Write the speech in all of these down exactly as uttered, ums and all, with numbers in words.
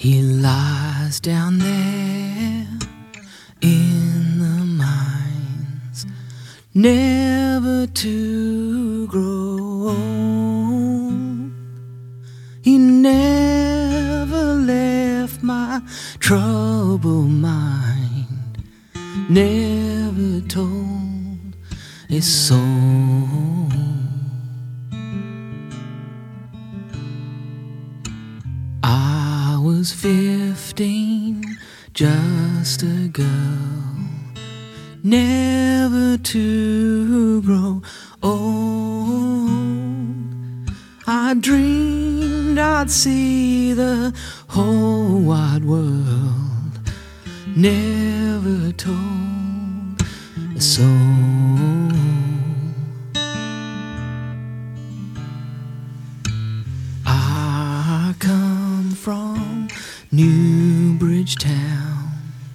He lies down there in the mines, never to grow old. He never left my troubled mind, never told his soul. I was fifteen, just a girl, never to grow old. I dreamed I'd see the whole wide world, never told a soul. I come from Newbridge Town,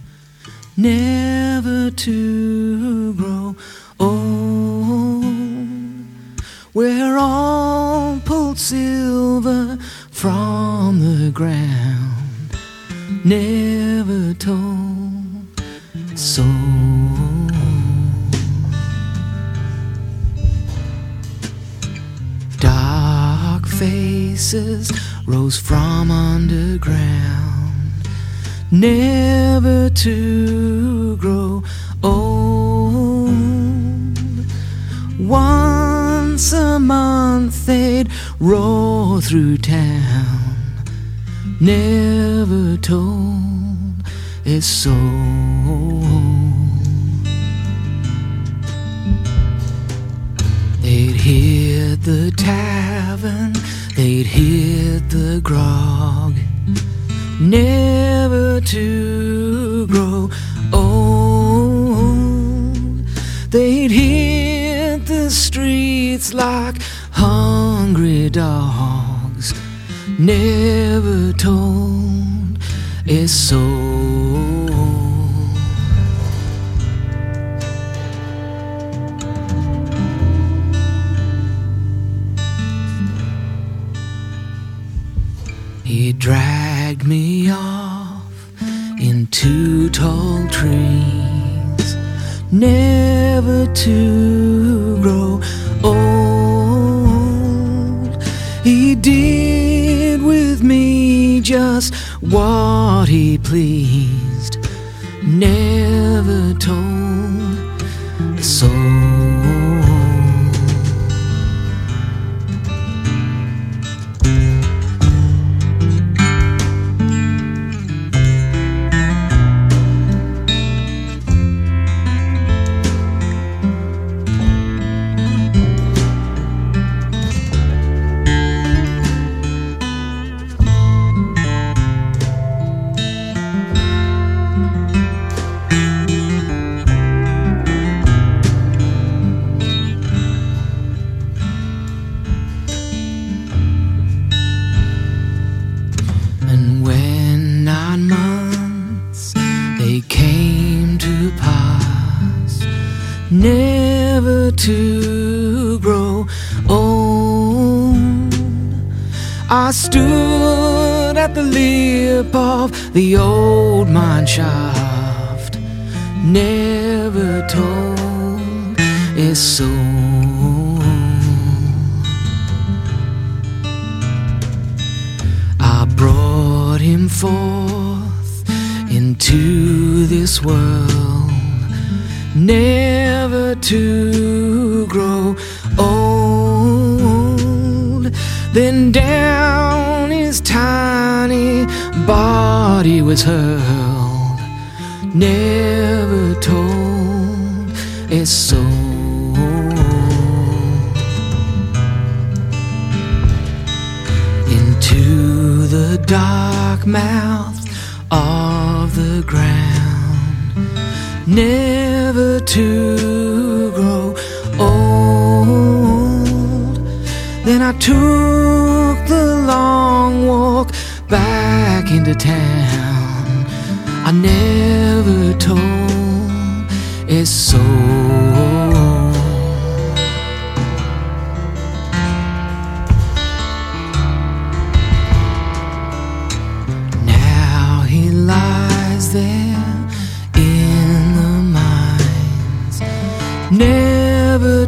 never to grow old, where all pulled silver from the ground, never told a soul. Dark faces rose from underground, never to grow old. Once a month they'd roar through town, never told a soul. They'd hit the tavern, they'd hit the grog, never to grow old. They'd hit the streets like hungry dogs, never told a soul. He dragged me off into tall trees, never to grow old. He did with me just what he pleased, never told a soul. And when nine months they came to pass, never to grow old, I stood at the lip of the old mine shaft, never told a soul. I brought him forth into this world, never to grow old. Then down his tiny body was hurled, never told a soul. Into the dark mouth of the ground, never to grow old. Then I took the long walk back into town, I never told a soul.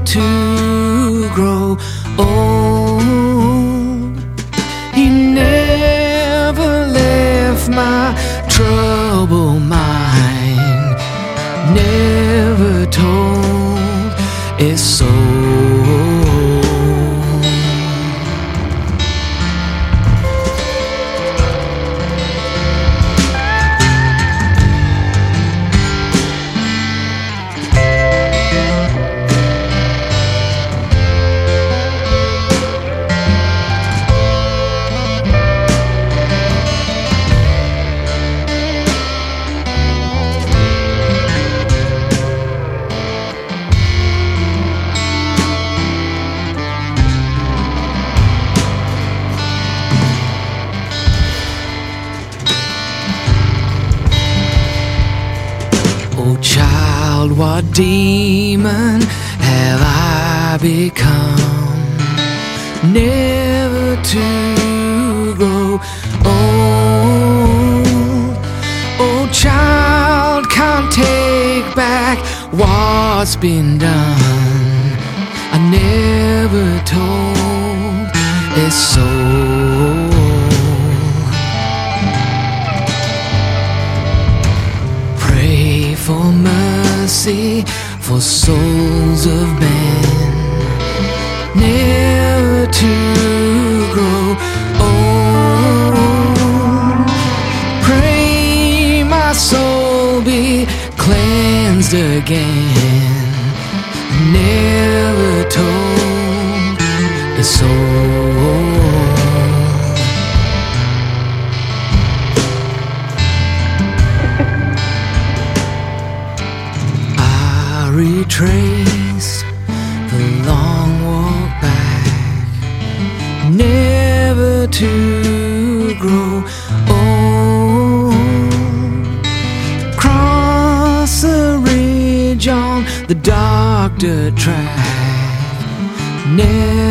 to grow old. He never left my troubled mind, never told its soul. Oh child, what demon have I become, never to grow old? Oh child, can't take back what's been done. I never told its soul. For mercy for souls of men, never to grow old. Pray my soul be cleansed again, never told the soul. Retrace the long walk back, never to grow old. Cross the ridge on the dark dirt track, never